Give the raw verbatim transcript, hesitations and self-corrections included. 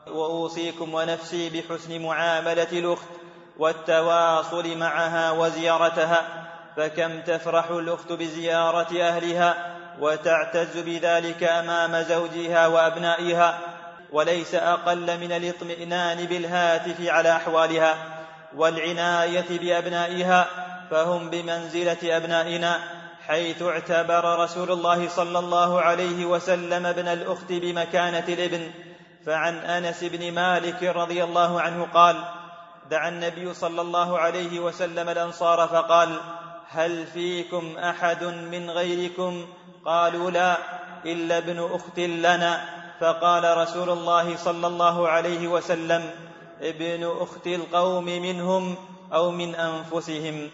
وأوصيكم ونفسي بحسن معاملة الأخت والتواصل معها وزيارتها، فكم تفرح الأخت بزيارة أهلها وتعتز بذلك أمام زوجها وأبنائها، وليس أقل من الاطمئنان بالهاتف على أحوالها والعناية بأبنائها، فهم بمنزلة أبنائنا، حيث اعتبر رسول الله صلى الله عليه وسلم ابن الأخت بمكانة الابن. فعن أنس بن مالك رضي الله عنه قال: دعا النبي صلى الله عليه وسلم الأنصار فقال: هل فيكم أحد من غيركم؟ قالوا: لا، إلا ابن أخت لنا. فقال رسول الله صلى الله عليه وسلم: ابن أخت القوم منهم أو من أنفسهم.